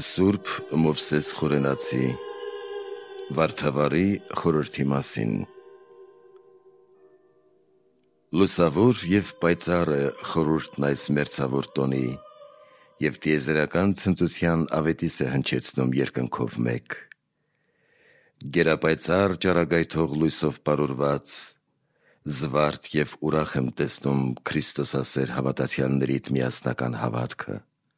Սուրբ Մովսես Խորենացի Վարդավառի խորհրդի մասին։ Լուսավոր և պայծառ է խորհուրդն այս մերձավոր տոնի, և տիեզերական ցնծության ավետիս է հնչեցնում երկնքով մեկ։ Գերապայծառ ճառագայթող լույսով պարուրված, զվարթ և ուրախ եմ տեսնում քրիստոսասեր հավատացյալներիդ միասնական հավատքը։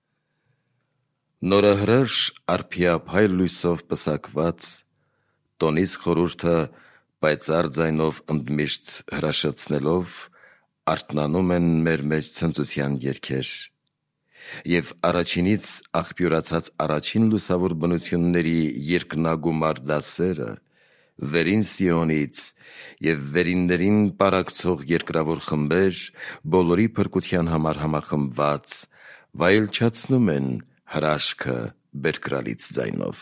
Նորահրաշ արփիափայլ լույսով պսակված, տոնիս խորհուրդը պայծառ ձայնով ընդմիշտ հրաշացնելով արթնանում են մեր մեջ ցնծության երգեր, և առաջինից աղբյուրացած առաջին լուսավոր բնությունների երկնագումար դասերը վերին Սիոնից և վերիններին պարակցող երկրավոր խմբեր բոլորի փրկության համար համախմբված վայելչացնում են հրաշքը բերկրալից ձայնով։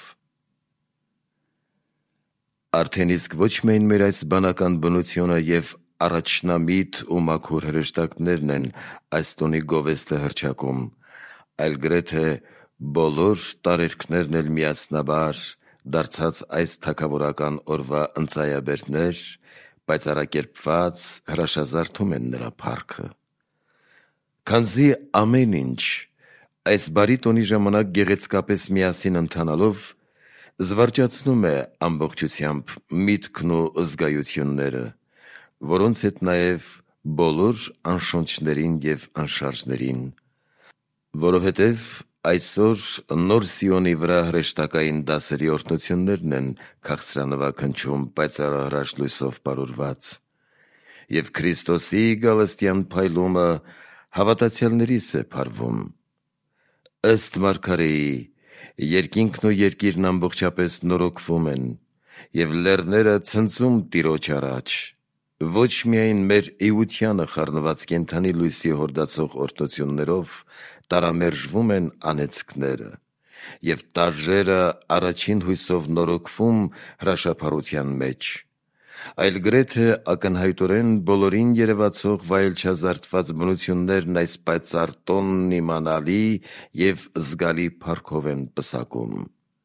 Արդեն իսկ ոչ միայն մեր այս բանական բնությունը և առաջնամիտ ու մաքուր հրեշտակներն են այս տոնի գովեստը հռչակում, այլ գրեթե բոլոր տարերքներն էլ միասնաբար, դարձած այս թագավորական օրվա ընծայաբերդներ, պայծառակերպված հրաշազարդում են նրա փառքը։ Քանզի ամեն ինչ այս բարի տոնի ժամանակ գեղեցկապես միասին ընթանալով զվարճացնում է ամբողջությամբ միտքն ու զգայությունները, որոնց հետ նաև բոլոր անշունչներին և անշարժներին, որովհետև այսօր նոր Սիոնի վրա հրեշտակային դասերի օրհնություններն են քաղցրանվագ հնչում պայծառահրաշ լույսով պարուրված, և Քրիստոսի գալստյան փայլումը հավատացյալներիս է փարվում։ Ըստ մարգարեի, երկինքն ու երկիրն ամբողջապես նորոգվում են, և լեռները ցնծում Տիրոջ առաջ, ոչ միայն մեր էությանը խառնված կենդանի լույսի հորդացող օրհնություններով տարամերժվում են անեծքները, և տարրերը առաջին հույսով նորոգվում հրաշափառության մեջ, այլ գրեթե ակնհայտորեն բոլորին երևացող վայելչազարդված բնություններն այս պայծառ տոնն իմանալի և զգալի փառքով են պսակում։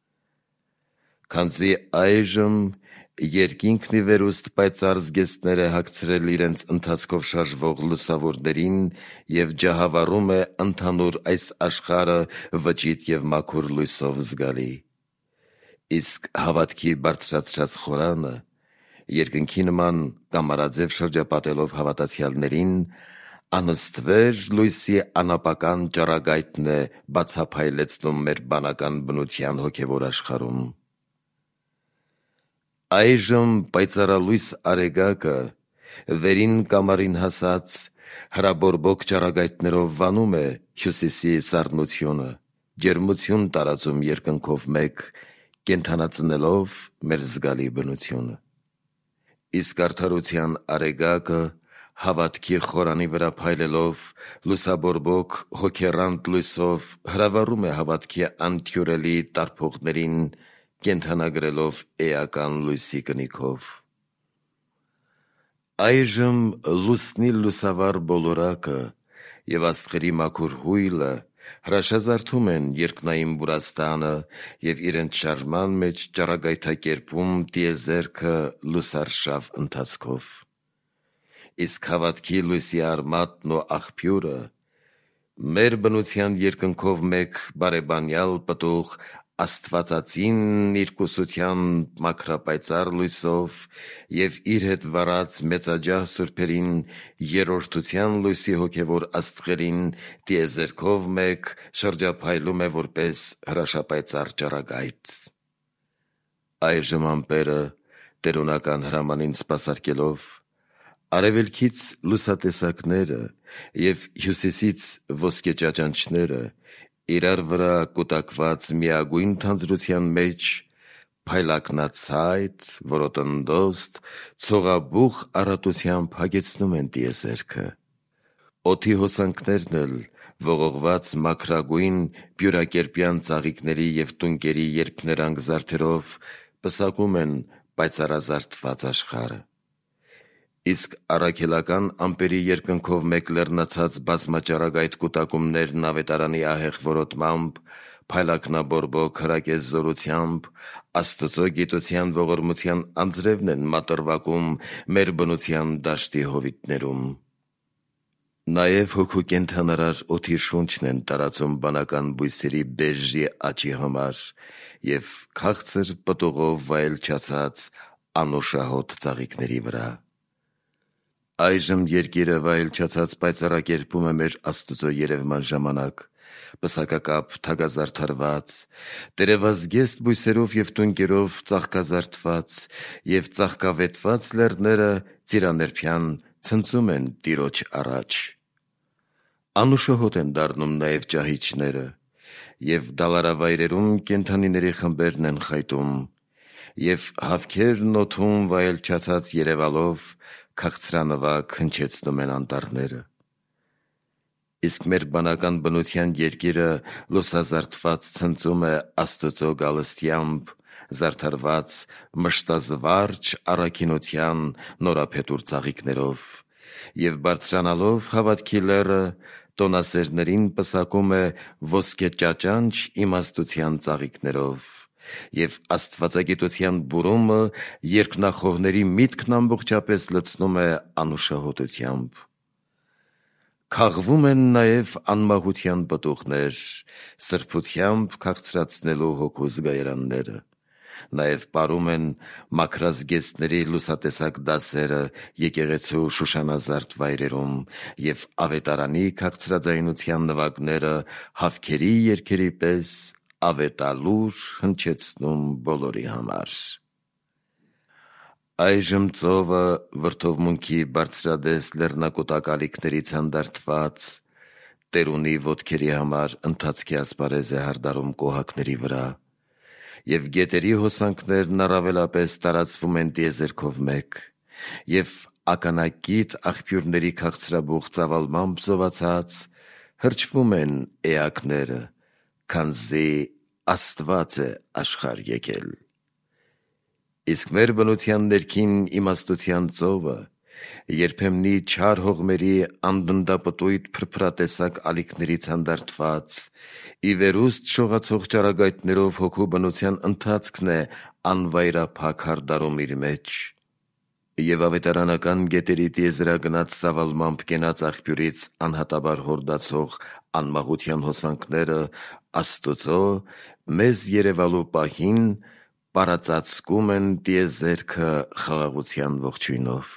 Քանզի այժմ երկինքն ի վերուստ պայծառ զգեստներ է հագցրել իրենց ընթացքով շարժվող լուսավորներին և ջահավառում է ընդհանուր այս աշխարհը վճիտ և մաքուր լույսով զգալի։ Իսկ հավատքի բարձրացրած խորանը, երկնքի նման կամարաձև շրջապատելով հավատացյալներին, անըստվեր լույսի անապական ճառագայթն է բացափայլեցնում մեր բանական բնության հոգևոր աշխարհում։ Այժմ պայծառալույս Արեգակը, վերին կամարին հասած, հրաբորբոք ճառագայթներով վանում է հյուսիսի սառնությունը, ջերմություն տարածում երկնքով մեկ, կենդանացնելով մեր զգալի բնությունը։ Իսկ արդարության Արեգակը, հավատքի խորանի վրա փայլելով, լուսաբորբոք հոգեռանտ լույսով հրավառում է հավատքի անթյուրելի տարփողներին, կենդանագրելով էական լույսի կնիքով։ Այժմ լուսնի լուսավառ բոլորակը և աստղերի մաքուր հույլը հրաշազարդում են երկնային բուրաստանը և իրենց շարժման մեջ ճառագայթակերպում տիեզերքը լուսարշավ ընթացքով։ Իսկ հավատքի լույսի արմատն ու աղբյուրը մեր բնության երկնքով մեկ բարեբանյալ պտուղ Աստվածածինն իր կուսությամբ մաքրապայծառ լույսով և իր հետ վառած մեծաջահ սուրբերին երրորդության լույսի հոգևոր աստղերին տիեզերքով մեկ շրջափայլում է որպես հրաշապայծառ ճառագայթ։ Այժմ ամպերը տերունական հրամանին սպասարկելով, արևելքից լուսատեսակները և հյուսիսից ոսկե ճաճանճները իրար վրա կուտակված միագույն թանձրության մեջ փայլակնացայտ, որոտնդոստ, ցողաբուխ առատությամբ հագեցնում են տիեզերքը։ Օդի հոսանքներն էլ ողողված մաքրագույն բյուրակերպյան ծաղիկների և տունկերի երփներանգ զարդերով պսակում են պայծառազարդված աշխարհը։ Իսկ առաքելական ամպերի երկնքով մեկ լեռնացած բազմաճառագայթ կուտակումներն ավետարանի ահեղ որոտմամբ փայլակնաբորբոք հրակես զորությամբ, Աստծո գիտության ողորմության անձրևն են մատրվակում մեր բնության դաշտի հովիտներում։ Նաև հոգու կենդանարար օդի շունչն են տարածում բանական բույսերի բերժի աճի համար և քաղցր պտուղով վայելչացած անուշահոտ ծաղիկների վրա։ Այժմ երկիրը վայելչացած պայծառակերպում է մեր Աստծո երևման ժամանակ, պսակակապ թագազարդարված, տերևազգեստ բույսերով և տունկերով ծաղկազարդված և ծաղկավետված լեռները ծիրաներփյան ցնծում են Տիրոջ առաջ։ Անուշահոտ են դառնում նաև ճահիճները, և դալարավայրերում կենդանիների խմբերն են խայտում, և հավքերն օդում վայելչացած երևալով քաղցրանվագ հնչեցնում են անտառները։ Իսկ մեր բանական բնության երկիրը լուսազարդված ցնծում է Աստծո գալստյամբ, զարդարված մշտազվարճ առաքինության նորափետուր ծաղիկներով, և բարձրանալով հավատքի լեռը, տոնասերներին պսակում է ոսկե ճաճանչ իմաստության ծաղիկներով, և աստվածագիտության բուրումը երկնախոհների միտքն ամբողջապես լցնում է անուշահոտությամբ։ Քաղվում են նաև անմահության պտուղներ, սրբությամբ քաղցրացնելու հոգու զգայարանները, նաև պարում են մաքրազգեստների լուսատեսակ դասերը եկեղեցու շուշանազարդ վայրերում և ավետարանի քաղցրաձայնության նվագները հավքերի երգերի պես ավետալուր հնչեցնում բոլորի համար։ Այժմ ծովը վրդովմունքի բարձրադես լեռնակոտակ ալիքներից հանդարտված տերունի ոտքերի համար ընթացքի ասպարեզ է հարդարում կոհակների վրա, և գետերի հոսանքներն առավելապես տարածվում են տիեզերքով մեկ, և ականակիտ աղբյուրների քաղցրաբուխ ծավալմամբ զովացած հրճվում են էակները, քանզի Աստված է աշխարհ եկել։ Իսկ մեր բնության ներքին իմաստության ծովը, երբեմնի չար հողմերի անդնդապտույտ փրփրատեսակ ալիքներից հանդարտված, ի վերուստ շողացող ճառագայթներով հոգու բնության ընթացքն է անվայրափակ հարդարում իր մեջ, և ավետարանական գետերի տիեզերագնաց ծավալմամբ կենաց աղբյուրից անհատաբար հորդացող անմահության հոսանքները Աստծո մեզ երևալու պահին պարածածկում են տիեզերքը խաղաղության ողջույնով։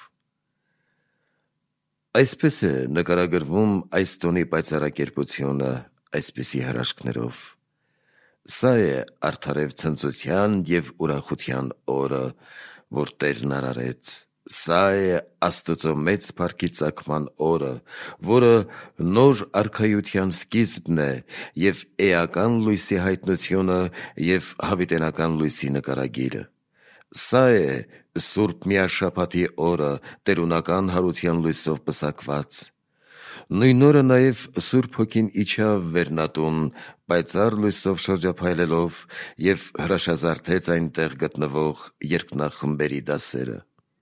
Այսպես է նկարագրվում այս տոնի պայծառակերպությունը այսպիսի հրաշքներով. Սա է արդարև ցնծության և ուրախության օրը, որ Տերն արարեց, սա է Աստծո մեծ փառքի ծագման օրը, որը նոր արքայության սկիզբն է և էական լույսի հայտնությունը և հավիտենական լույսի նկարագիրը, սա է Սուրբ Միաշաբաթի օրը տերունական հարության լույսով պսակված։ Նույն օրը նաև Սուրբ Հոգին իջավ Վերնատուն պայծառ լույսով շրջափայլելով և հրաշազարդեց այնտեղ գտնվող երկնախմբերի դասերը։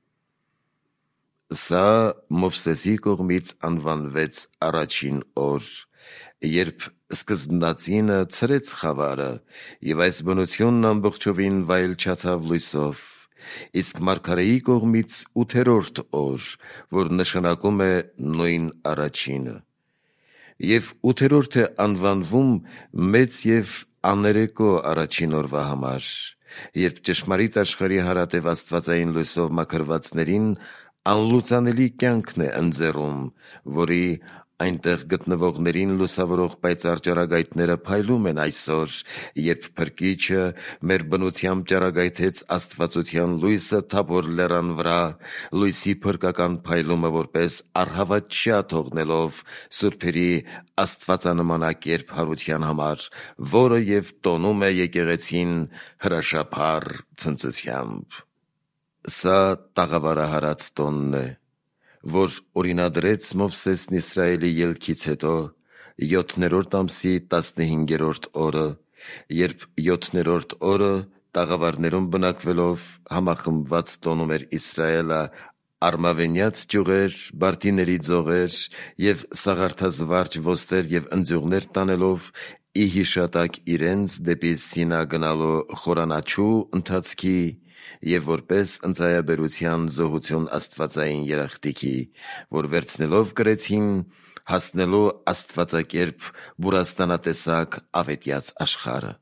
Սա Մովսեսի կողմից անվանվեց առաջին օր, երբ սկզբնածինը ցրեց խավարը, և այս բնությունն ամբողջովին վայելչացավ լույսով, իսկ մարգարեի կողմից 8-րդ օր, որ նշանակում է նույն առաջինը, և 8-րդ է անվանվում մեծ և աներեկո առաջին օրվա համար, երբ ճշմարիտ աշխարհի հարատև աստվածային լույսով մաքրվածներին անլուծանելի կյանքն է ընձեռում, որի այնտեղ գտնվողներին լուսավորող պայծառ ճառագայթները փայլում են այսօր, երբ Փրկիչը մեր բնությամբ ճառագայթեց աստվածության լույսը Թաբոր լեռան վրա, լույսի փրկական փայլումը որպես առհավատչյա թողնելով սուրբերի աստվածանմանակերպ հարության համար, որը և տոնում է եկեղեցին հրաշափառ ցնծությամբ։ Սա տաղավարահարած տոնն է, որ օրինադրեց Մովսեսն Իսրայելի ելքից հետո 7-րդ ամսի 15-րդ օրը, երբ 7-րդ օրը տաղավարներում բնակվելով համախմբված տոնում էր Իսրայելը արմավենյաց ճյուղեր, բարտիների ձողեր և սաղարթազվարճ ոստեր և ընձյուղներ տանելով ի հիշատակ իրենց դեպի Սինա գնալու խորանաչու ընթացքի և որպես ընծայաբերության զոհություն աստվածային երախտիքի, որ վերցնելով կրեցին, հասնելու աստվածակերպ բուրաստանատեսակ ավետյաց աշխարհը։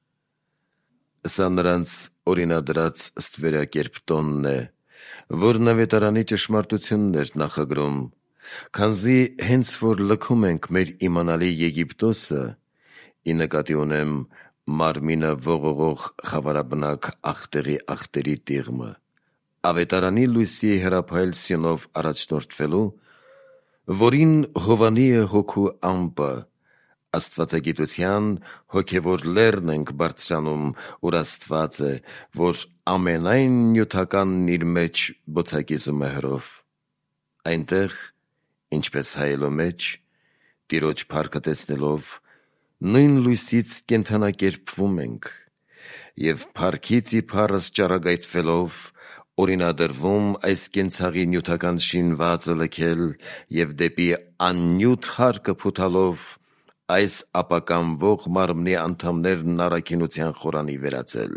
Սա նրանց օրինադրած ստվերակերպ տոնն է, որն ավետարանի ճշմարտությունն էր նախագրում, քանզի հենց որ լքում ենք մեր իմանալի Եգիպտոսը, ի նկատի ունեմ մարմինը ողողող խավարաբնակ աղտեղի աղտերի տիղմը, ավետարանի լույսի հրափայել սյունով առաջնորդվելու, որին Հովանի է հոգու ամպը, աստվածագիտության հոգևոր լեռն ենք բարձրանում, ուր Աստված է, որ ամենայն նյութականն իր մեջ բոցակիզում է հրով։ Այնտեղ, ինչպես հայելու մեջ, Տիրոջ փառքը տեսնելով, նույն լույսից կենդանակերպվում ենք և փառքից ի փառս ճառագայթվելով օրինադրվում այս կենցաղի նյութական շինվածը լքել և դեպի աննյութ հարկը փութալով այս ապականվող մարմնի անդամներն առաքինության խորանի վերածել։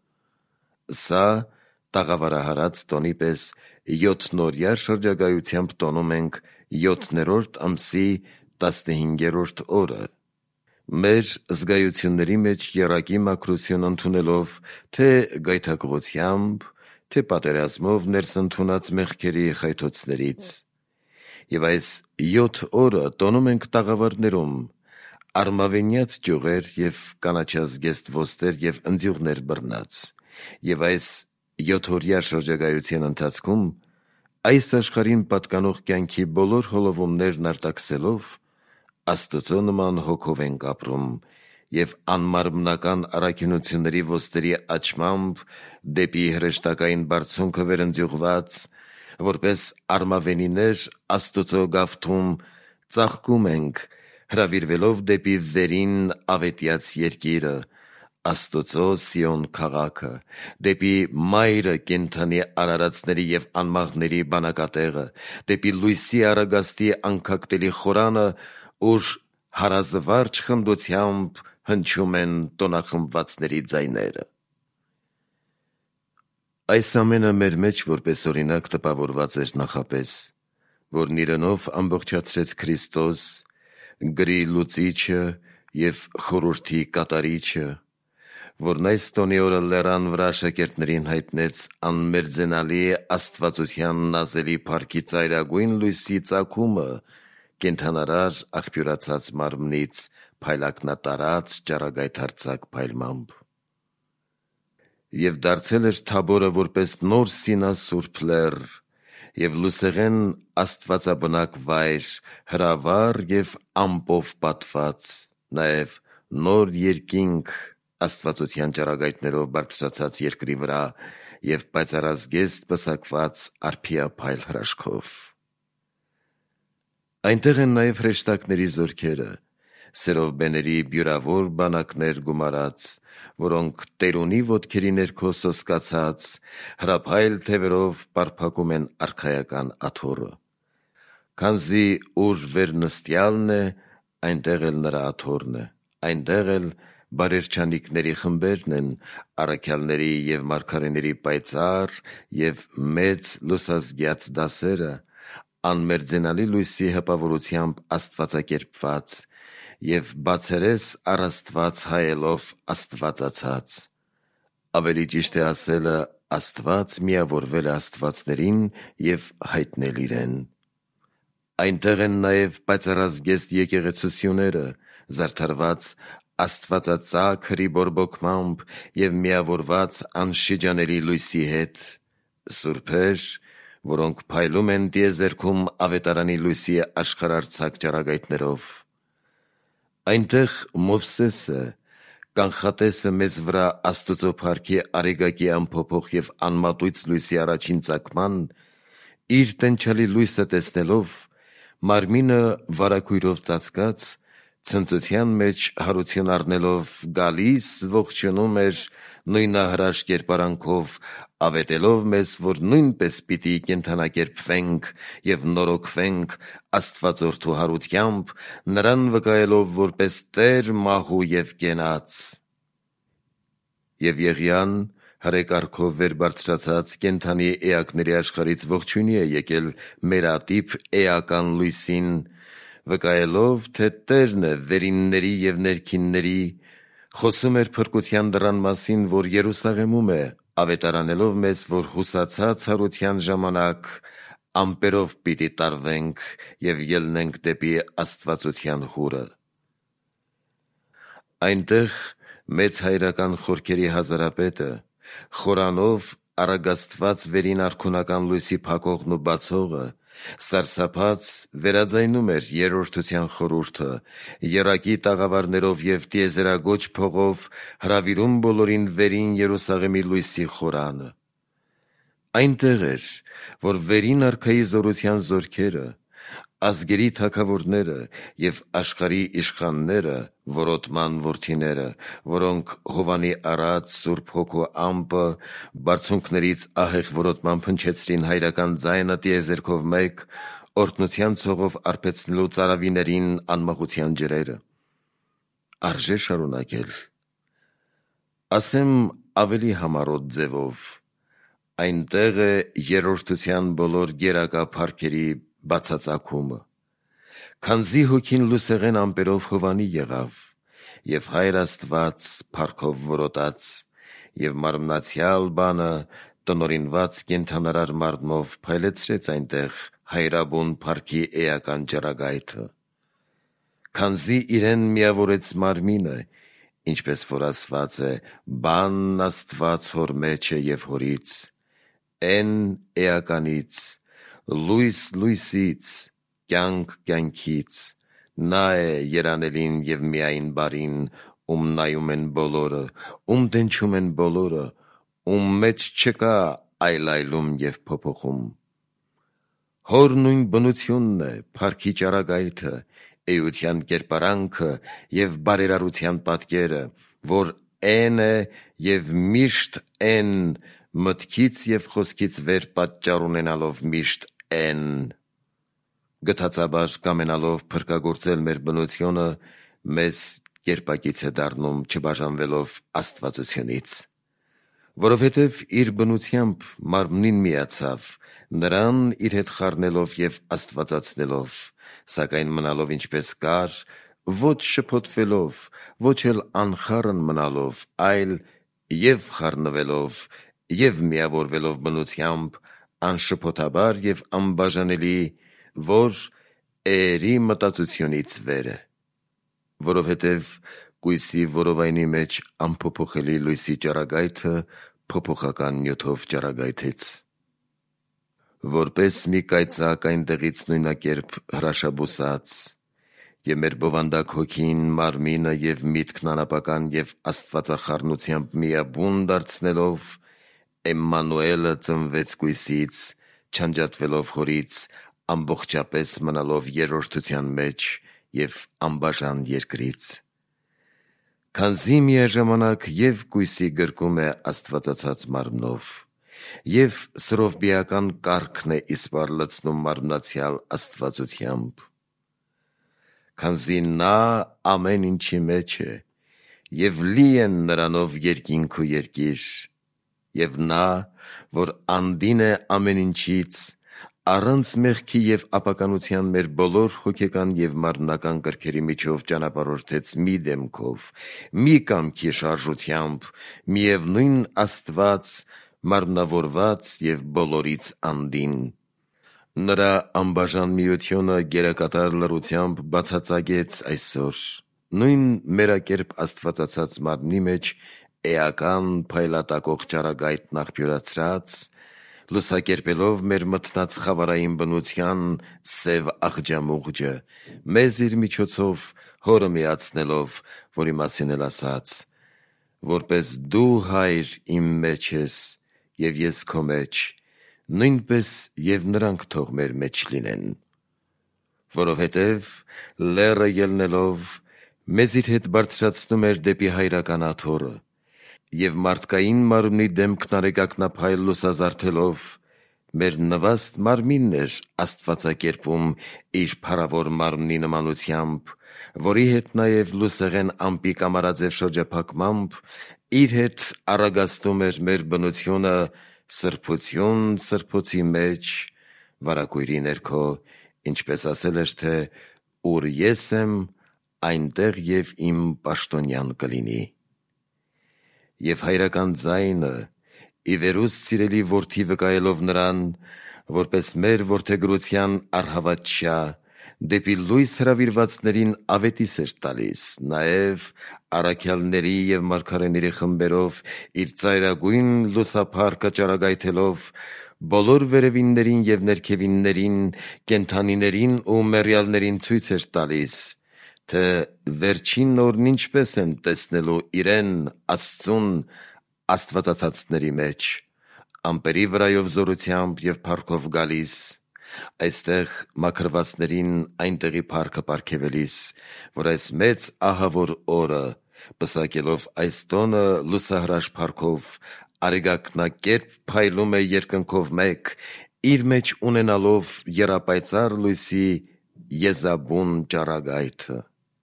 Սա տաղավարահարած տոնի պես 7-օրյա շրջագայությամբ տոնում ենք 7-րդ ամսի 15-րդ օրը, մեր զգայությունների մեջ եռակի մաքրություն ընդունելով թե գայթակղությամբ, թե պատերազմով ներս ընդունած մեղքերի խայթոցներից, և այս 7 օրը տոնում ենք տաղավարներում, արմավենյաց ճյուղեր և կանաչազգեստ ոստեր և ընձյուղներ բռնած, և այս 7-օրյա շրջագայության ընթացքում այս աշխարհին պատկանող կյանքի բոլոր հոլովումներն արտաքսելով Աստծո նման հոգով ենք ապրում և անմարմնական առաքինությունների ոստերի աճմամբ դեպի հրեշտակային բարձունքը վերընձյուղված, որպես արմավենիներ Աստծո գավթում ծաղկում ենք, հրավիրվելով դեպի վերին ավետյաց երկիրը, Աստծո Սիոն քաղաքը, դեպի մայրը կենդանի արարածների և անմահների բանակատեղը, դեպի լույսի առագաստի անքակտելի խորանը, ուր հարազվարճ խնդությամբ հնչում են տոնախմբվածների ձայները։ Այս ամենը մեր մեջ որպես օրինակ տպավորված էր նախապես, որն իրենով ամբողջացրեց Քրիստոս, գրի լուծիչը և խորհրդի կատարիչը, որն այս տոնի օրը լեռան վրա աշակերտներին հայտնեց անմերձենալի աստվածության նազելի փառքի ծայրագույն լույսի ծագումը կենդանարար աղբյուրացած մարմնից փայլակնատարած ճառագայթարձակ փայլմամբ։ Եվ դարձել էր Թաբորը որպես նոր Սինա սուրբ լեռ և լուսեղեն աստվածաբնակ վայր, հրավառ և ամպով պատված, նաև նոր երկինք աստվածության ճառագայթներով բարձրացած երկրի վրա և պայծառազգեստ պսակված արփիափայլ հրաշքով։ Այնտեղ են նաև հրեշտակների զորքերը, սերով բեների բյուրավոր բանակներ գումարած, որոնք տերունի ոտքերի ներքո սոսկացած, հրափայլ թևերով պարփակում են արքայական աթոռը, քանզի ուր վերնստյալն է, այնտեղ էլ նրա աթոռն է, այնտեղ էլ բարերջանիկների խմբերն են, առաքյալների և մարգարեների պայծառ և մեծ լուսազգյաց դասերը, անմերձենալի լույսի հպավորությամբ աստվածակերպված և բացերես առ Աստված հայելով աստվածացած, ավելի ճիշտ է ասելը Աստված միավորվել է աստվածներին և հայտնել իրեն։ Այնտեղ են նաև պայծառազգեստ եկեղեցությունները, զարդարված աստվածածագ հրի բորբոքմամբ և միավորված անշիջանելի լույսի հետ, սուրբեր, որոնք փայլում են տիեզերքում ավետարանի լույսի աշխարհարձակ ճառագայթներով։ Այնտեղ Մովսեսը, կանխատեսը մեզ վրա Աստծո փառքի արեգակի անփոփոխ և անմատույց լույսի առաջին ծագման, իր տենչալի լույսը տեսնելով, մարմինը վարագույրով ծածկած, ցնծության մեջ հարություն առնելով գալիս ողջունում էր նույնահրաշ կերպարանքով, ավետելով մեզ, որ նույնպես պիտի կենդանակերպվենք և նորոգվենք Աստվածորդու հարությամբ, նրան վկայելով որպես Տեր մահու և կենաց։ Եվ Եղիան հրեկարգով վեր բարձրացած կենդանի էակների աշխարհից ողջույնի է եկել մեր ատիպ էական լույսին, վկայելով, թե Տերն է վերինների և ներքինների, խոսում էր փրկության դռան մասին, որ Երուսաղեմում է, ավետարանելով մեզ, որ հուսացած հարության ժամանակ ամպերով պիտի տարվենք և ելնենք դեպի աստվածության հուրը։ Այնտեղ մեծ հայրական խորքերի հազարապետը, խորանով առագաստված վերին արքունական լույսի փակողն ու բացողը, սարսափած վերաձայնում էր երրորդության խորհուրդը, եռակի տաղավարներով և տիեզերագոչ փողով հրավիրում բոլորին վերին Երուսաղեմի լույսի խորանը։ Այնտեղ էր, որ վերին արքայի զորության զորքերը, ազգերի թագավորները և աշխարհի իշխանները, որոտման որդիները, որոնք Հովանի առած Սուրբ Հոգու ամպը բարձունքներից ահեղ որոտմամբ հնչեցրին հայրական ձայնը տիեզերքով մեկ, օրհնության ցողով արբեցնելու ծարավիներին անմահության ջրերը։ Արժե շարունակել։ Ասեմ ավելի համառոտ ձևով, այնտեղ է երրորդության բոլոր գերակա փառքերի բացածակումը, քանզի հոգին լուսեղեն ամպերով Հովանի եղավ, և Հայր Աստված փառքով որոտաց, և մարմնացյալ բանը տնօրինված կենդանարար մարմնով փայլեցրեց այնտեղ հայրաբուն փառքի էական ճառագայթը, քանզի իրեն միավորեց մարմինը, ինչպես որ ասված է. «Բանն Աստված հոր մեջ է և հորից, էն էականից, լույս լույսից, կյանք կյանքից, նա է երանելին և միայն բարին, ում նայում են բոլորը, ում դենչում են բոլորը, ում մեջ չկա այլայլում և փոփոխում։ Հոր նույն բնությունն է, փառքի ճառագայթը, էության կերպարանքը և բարերարության պատկերը, որ էն է և միշտ էն, մտքից և խոսքից վեր պատճառ ունենալով միշտ էն, գթածաբար կամենալով փրկագործել մեր բնությունը, մեզ կերպակից է դառնում չբաժանվելով աստվածությունից, որովհետև իր բնությամբ մարմնին միացավ, նրան իր հետ խառնելով և աստվածացնելով, սակայն մնալով ինչպես կար, ոչ շփոթվելով, ոչ էլ անխառն մնալով, այլ և խառնվելով, և միավորվելով բնությամբ, անշփոթաբար և անբաժանելի, որ էերի մտածությունից վեր է, որովհետև կույսի որովայնի մեջ անփոփոխելի լույսի ճառագայթը փոփոխական նյութով ճառագայթեց, որպես մի կայծակ այնտեղից նույնակերպ հրաշաբուսած, և մեր բովանդակ հոգին, մարմինը և միտքն անապական և աստվածախառնությամբ միաբուն դարձնելով, Էմմանուելը ծնվեց կույսից, չանջատվելով հորից, ամբողջապես մնալով երրորդության մեջ և անբաժան երկրից, քանզի միաժամանակ և կույսի գրկում է աստվածացած մարմնով, և սրովբիական կարգն է իսպառ լցնում մարմնացյալ աստվածությամբ, քանզի նա ամեն ինչի մեջ է, և լի են նրանով երկինք ու երկիր, և նա, որ անդին է ամեն ինչից, առանց մեղքի և ապականության մեր բոլոր հոգեկան և մարմնական կրքերի միջով ճանապարհորդեց մի դեմքով, մի կամքի շարժությամբ, միևնույն Աստված, մարմնավորված և բոլորից անդին, նրա անբաժան միությունը գերակատար լռությամբ բացածագեց այսօր, նույն մերակերպ աստվածացած մարմնի մեջ էական փայլատակող ճառագայթն աղբյուրացրած, լուսակերպելով մեր մթնած խավարային բնության սև աղջամուղջը, մեզ իր միջոցով հորը միացնելով, որի մասին էլ ասաց. որպես դու Հայր իմ մեջ ես, և ես քո մեջ, նույնպես և նրանք թող մեր մեջ լինեն, որովհետև լեռը ելնելով մեզ իր հետ բարձրացնում էր դեպի հայրական աթոռը, և մարդկային մարմնի դեմքն արեգակնափայլ լուսազարդելով, մեր նվաստ մարմինն էր Աստվածակերպում իր փառավոր մարմնի նմանությամբ, որի հետ նաև լուսեղեն ամպի կամարաձև շրջափակմամբ իր հետ առագաստում էր մեր բնությունը սրբություն սրբոցի մեջ, վարագույրի ներքո, ինչպես ասել էր, թե ուր ես եմ, այնտեղ և իմ պաշտոնյան կլինի։ Եվ հայրական ձայնը ի վերուստ սիրելի որդի վկայելով նրան, որպես մեր որդեգրության առհավատչա, դեպի լույս հրավիրվածներին ավետիս էր տալիս, նաև առաքյալների և մարգարեների խմբերով իր ծայրագույն լուսափառքը ճառագայթելով, բոլոր վերևիններին և ներքևիններին, կենդանիներին ու մեռյալներին ցույց էր տալիս, թե վերջին օրն ինչպես են տեսնելու իրեն Աստծուն աստվածացածների մեջ, ամպերի վրայով զորությամբ և փառքով գալիս, այստեղ մաքրվածներին այնտեղի փառքը պարգևելիս, որ այս մեծ ահավոր օրը, պսակելով այս տոնը լուսահրաշ փառքով, արեգակնակերպ փայլում է երկնքով մեկ, իր մեջ ունենալով եռապայծառ լույսի եզաբուն ճառագայթը։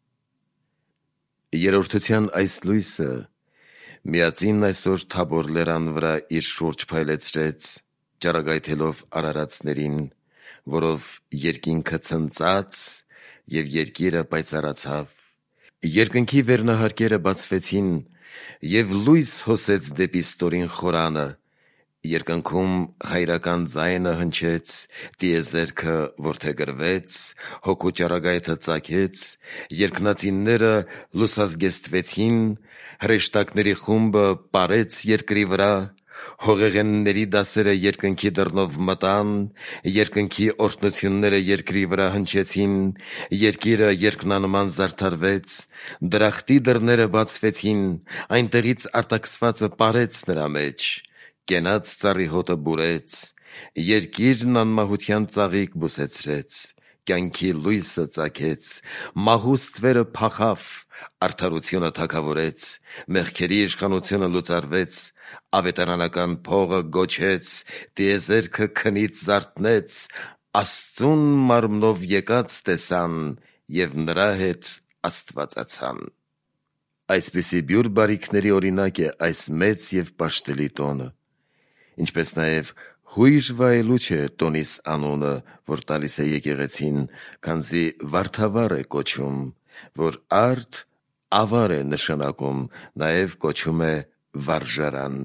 Երրորդության այս լույսը միածին այսօր Թաբոր լեռան վրա իր շուրջ փայլեցրեց, ճառագայթելով արարածներին, որով երկինքը ցնծաց և երկիրը պայծառացավ, երկնքի վերնահարկերը բացվեցին, և լույս հոսեց դեպի ստորին խորանը, երկնքում հայրական ձայնը հնչեց, տիեզերքը որդեգրվեց, հոգու ճառագայթը ծագեց, երկնածինները լուսազգեստվեցին, հրեշտակների խումբը պարեց երկրի վրա, հողեղենների դասերը երկնքի դռնով մտան, երկնքի օրհնությունները երկրի վրա հնչեցին, երկիրը երկնանման զարդարվեց, դրախտի դռները բացվեցին, այնտեղից արտաքսվածը պարեց նրա մեջ, կենաց ծառի հոտը բուրեց, երկիրն անմահության ծաղիկ բուսեցրեց, կյանքի լույսը ծագեց, մահու ստվերը փախավ, արդարությունը թագավորեց, մեղքերի իշխանությունը լուծարվեց, ավետարանական փողը գոչեց, տիեզերքը քնից զարթնեց, Աստծուն մարմնով եկած տեսան և նրա հետ աստվածացան։ Այսպիսի բյուր բարիքների օրինակ է այս մեծ և պաշտելի տոնը, ինչպես նաև հույժ վայելուչ է տոնիս անունը, որ տալիս է եկեղեցին, քանզի վարդավառ է կոչում, որ արդ ավար է նշանակում, նաև կոչում է վարժարան։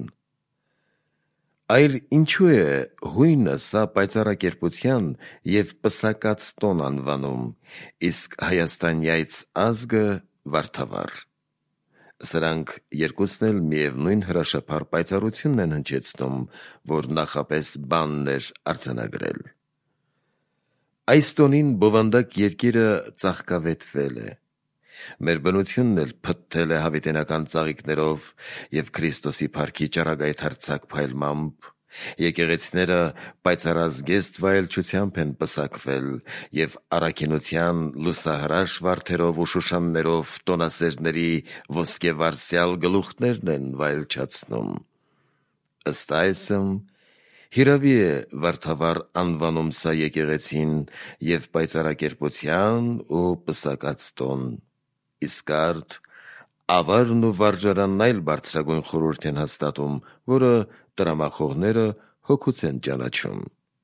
Այլ ինչու է հույնը սա պայծառակերպության և պսակած տոն անվանում, իսկ հայաստանյայց ազգը վարդավառ։ Սրանք երկուսն էլ միևնույն հրաշափառ պայծառությունն են հնչեցնում, որ նախապես բանն էր արձանագրել։ Այս տոնին բովանդակ երկիրը ծաղկավետվել է, մեր բնությունն էլ փթթել է հավիտենական ծաղիկներով և Քրիստոսի փառքի ճառագայթարձակ փայլմամբ, եկեղեցիները պայծառազգեստ վայելչությամբ են պսակվել և առաքինության լուսահրաշ վարդերով ու շուշաններով տոնասերների ոսկեվարսյալ գլուխներն են վայելչացնում։ Ըստ այսմ, հիրավի է վարդավառ անվանում սա եկեղեցին և պայծառակերպության ու պսակած տոն, իսկ արդ ավարն ու վարժարանն այլ բարձրագույն խորհուրդ են հաստատում, որը տրամախոհները հոգուց են ճանաչում։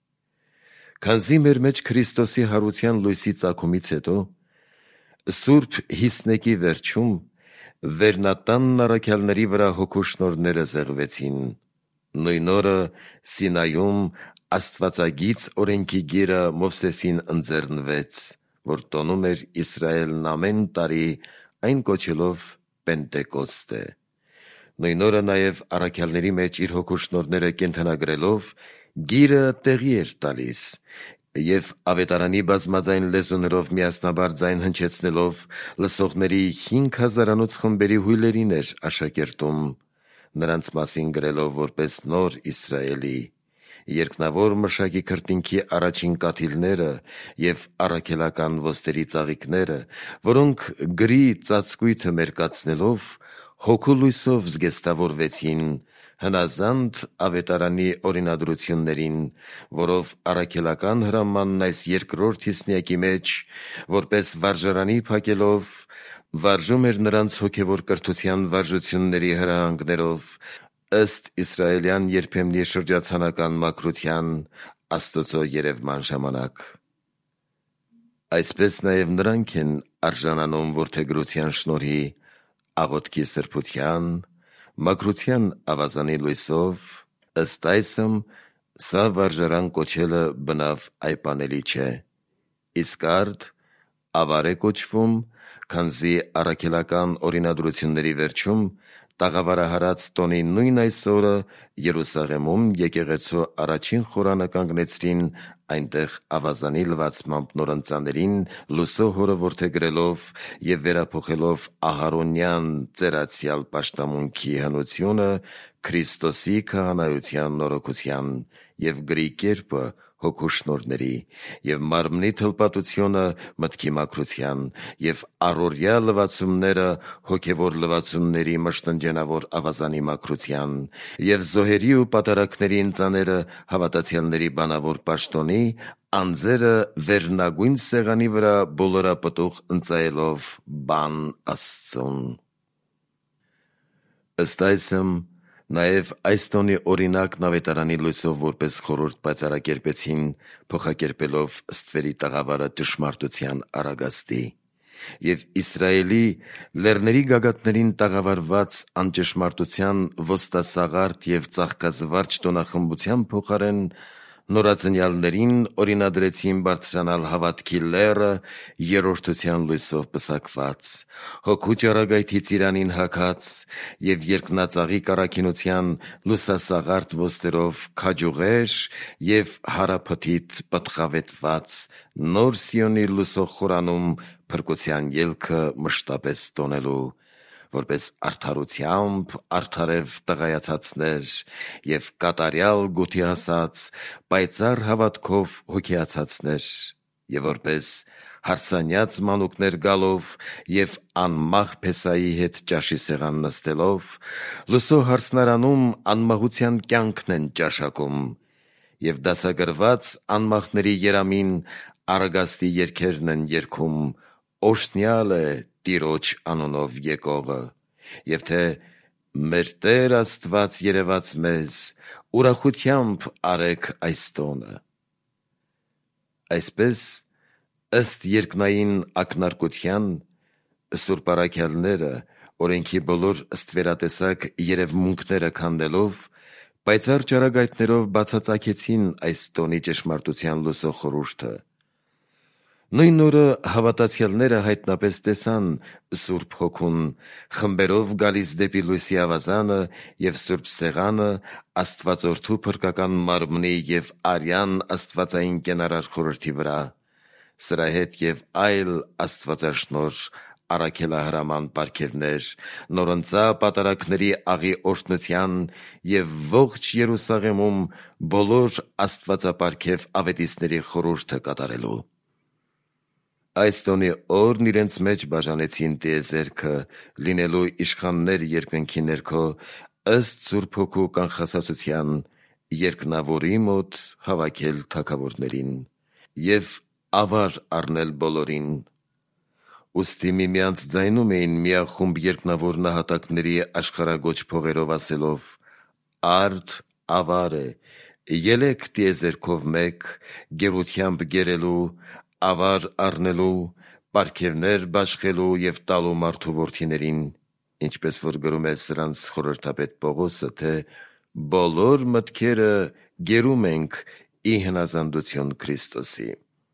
Քանզի մեր մեջ Քրիստոսի հարության լույսի ծագումից հետո, Սուրբ Հիսնեկի վերջում, վերնատանն առաքյալների վրա հոգու շնորհները զեղվեցին, նույն օրը Սինայում աստվածագիծ օրենքի գիրը Մովսեսին ընձեռնվեց, որ տոնում էր Իսրայելն ամեն տարի, այն կոչելով Պենտեկոստե։ Նույն օրը նաև առաքյալների մեջ իր հոգու շնորհները կենդանագրելով, գիրը տեղի էր տալիս, և ավետարանի բազմաձայն լեզուներով միասնաբար ձայն հնչեցնելով, լսողների 5000-անոց խմբերի հույլերին էր աշակերտում, նրանց մասին գրելով որպես նոր Իսրայելի, երկնավոր մշակի քրտինքի առաջին կաթիլները և առաքելական ոստերի ծաղիկները, որոնք գրի ծածկույթը մերկացնելով հոգու լույսով զգեստավորվեցին հնազանդ ավետարանի օրինադրություններին, որով առաքելական հրամանն այս երկրորդ հիսնյակի մեջ, որպես վարժարանի փակելով, վարժում էր նրանց հոգևոր կրթության վարժությունների հրահանգներով, ըստ իսրայելյան երբեմնի շրջացանական մաքրության Աստծո երևման ժամանակ։ Այսպես նաև նրանք են արժանանում որդեգրության շնորհի, աղոթքի սրբության, մաքրության ավազանի լույսով, ըստ այսմ սա վարժարան կոչելը բնավ այպանելի չէ, իսկ արդ ավար է կոչվում, քանզի առաքելական օրինադրությունների վերջում տաղավարահարած տոնի նույն այս օրը Երուսաղեմում եկեղեցու առաջին խորանը կանգնեցրին այնտեղ ավազանի լվացմամբ նորընծաներին լուսո հորը որդեգրելով և վերափոխելով ահարոնյան ծերացյալ պաշտամունքի հնությունը Քրիստոսի քահանայության նորոգության և գրի կերպը հոգու շնորհների և մարմնի թլպատությունը մտքի մաքրության և առօրյա լվացումները հոգևոր լվացումների մշտնջենավոր ավազանի մաքրության և զոհերի ու պատարագների ընծաները հավատացյալների բանավոր պաշտոնի անձերը վերնագույն սեղանի վրա բոլորապտուղ ընծայելով բան Աստծուն։ Ըստ այսմ նաև այս տոնի օրինակն ավետարանի լույսով որպես խորհուրդ պայծառակերպեցին, փոխակերպելով ստվերի տաղավարը ճշմարտության առագաստի և Իսրայելի լեռների գագաթներին տաղավարված անճշմարտության ոստասաղարթ և ծաղկազվարճ տոնախմբության փոխարեն նորածնյալներին օրինադրեցին բարձրանալ հավատքի լեռը երրորդության լույսով պսակված, հոգու ճառագայթի ծիրանին հագած և երկնածաղիկ առաքինության լուսասաղարթ ոստրով քաջուղեր և հարափթիթ պտղավետված նոր Սիոնի լուսո խորանում փրկության ելքը մշտապես տոնելու, որպես արդարությամբ արդարև տղայացածներ և կատարյալ գութի հասած պայծառ հավատքով հոգիացածներ և որպես հարսանյաց մանուկներ գալով և անմահ Փեսայի հետ ճաշի սեղան նստելով, լուսո հարսնարանում անմահության կյանքն են ճաշակում և դասագրված անմահների երամին առագաստի երգերն են երգում «Օրհնյալ է Տիրոջ անունով եկողը» և թե «Մեր Տեր Աստված երևաց մեզ, ուրախությամբ արեք այս տոնը»։ Այսպես, ըստ երկնային ակնարկության, սուրբ առաքյալները օրենքի բոլոր ստվերատեսակ երևմունքները քանդելով, պայծառ ճառագայթներով բացածակեցին այս տոնի ճշմարտության լուսո խորհուրդը։ Նույն օրը հավատացյալները հայտնապես տեսան Սուրբ Հոգուն խմբերով գալիս դեպի լույսի ավազանը և Սուրբ Սեղանը Աստվածորդու փրկական մարմնի և արյան աստվածային կենարար խորհրդի վրա, սրա հետ և այլ աստվածաշնորհ առաքելահրաման պարգևներ, նորընծա պատարագների աղի օրհնության և ողջ Երուսաղեմում բոլոր աստվածապարգև ավետիստների խորհուրդը կատարելու։ Այս տոնի օրն իրենց մեջ բաժանեցին տիեզերքը, լինելու իշխաններ երկնքի ներքո, ըստ Սուրբ Հոգու կանխասացության, երկնավորի մոտ հավաքել թագավորներին և ավար առնել բոլորին։ Ուստի միմյանց ձայնում էին միախումբ երկնավոր նահատակների աշխարհագոչ փողերով ասելով. «Արդ ավար է, ելեք տիեզերքով մեկ, գերությամբ գերելու, ավար առնելու, պարգևներ բաշխելու և տալու մարդու որդիներին», ինչպես որ գրում է սրանց խորհրդապետ Պողոսը, թե «բոլոր մտքերը գերում ենք ի հնազանդություն Քրիստոսի»։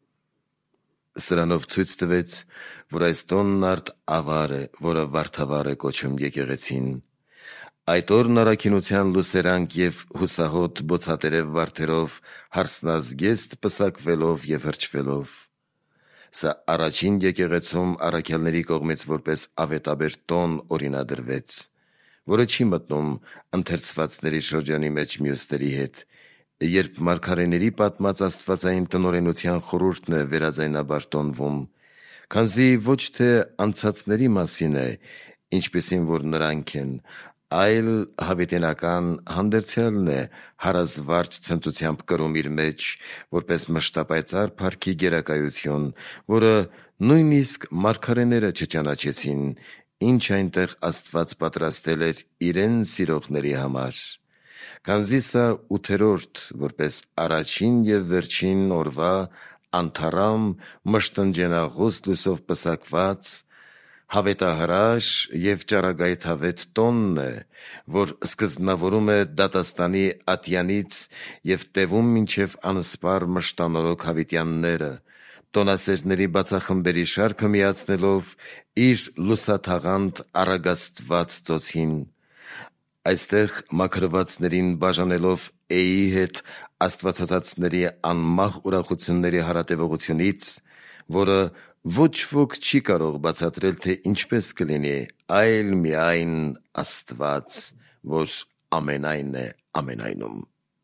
Սրանով ցույց տվեց, որ այս տոնն արդ ավար է, որը վարդավառ է կոչում եկեղեցին։ Այդ օրն առաքինության լուսերանք և հուսահոտ բոցատերև վարդերով հարսնազգեստ պսակվելով և հրճվելով։ Սա առաջին եկեղեցում առաքյալների կողմից որպես ավետաբեր տոն օրինադրվեց, որը չի մտնում ընթերցվածների շրջանի մեջ մյուսների հետ, երբ մարգարեների պատմած աստվածային տնօրենության խորհուրդն է վերաձայնաբար տոնվում, քանզի ոչ թե անցածների մասին է, ինչպիսին որ նրանք են, այլ հավիտենական հանդերձյալն է հարազվարճ ցնծությամբ կրում իր մեջ, որպես մշտապայծառ փառքի գերակայություն, որը նույնիսկ մարգարեները չճանաչեցին, ինչ այնտեղ Աստված պատրաստել էր իրեն սիրողների համար։ Քանզի սա 8-րդ, որպես առաջին և վերջին օրվա անթառամ մշտնջենաղուս լույսով պսակված, հավետահրաշ և ճառագայթավետ տոնն է, որ սկզբնավորում է դատաստանի ատյանից և տևում մինչև անսպար մշտանորոգ հավիտյանները, տոնասերների բացախմբերի շարքը միացնելով իր լուսաթաղանթ առագաստված ծոցին։ Այստեղ մաքրվածներին բաժանելով էի հետ աստվածածածների անմահ ուրախությունների հարատևողությունից, որը ոչ ոք չի կարող բացատրել, թե ինչպես կլինի, այլ միայն Աստված, որ ամենայն է ամենայնում։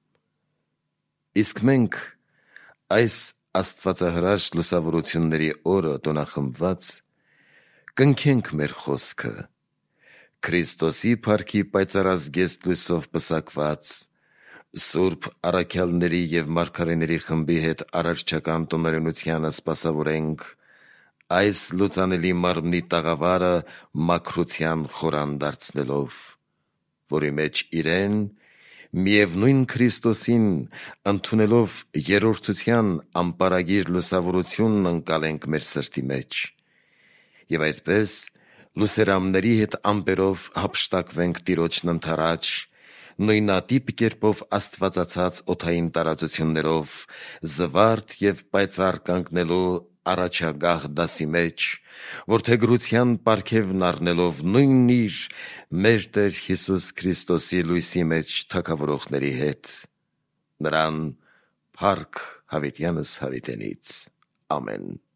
Իսկ մենք այս աստվածահրաշ լուսավորությունների օրը տոնախմբված կնքենք մեր խոսքը Քրիստոսի փառքի պայծառազգեստ լույսով պսակված, սուրբ առաքյալների և մարգարեների խմբի հետ արարչական տնօրենությանը սպասավորենք այս լուծանելի մարմնի տաղավարը մաքրության խորան դարձնելով, որի մեջ իրեն, միևնույն Քրիստոսին ընդունելով երրորդության անպարագիր լուսավորությունն ընկալենք մեր սրտի մեջ և այդպես լուսերամների հետ ամպերով հափշտակվենք Տիրոջն ընդառաջ, նույնատիպ կերպով աստվածացած օդային տարածություններով զվարթ և պայծառ կանգնելու առաջագահ դասի մեջ, որդեգրության պարգևն առնելով նույն իր մեր Տեր Հիսուս Քրիստոսի լույսի մեջ թագավորողների հետ։ Նրան փառք հավիտյանս հավիտենից։ Ամեն։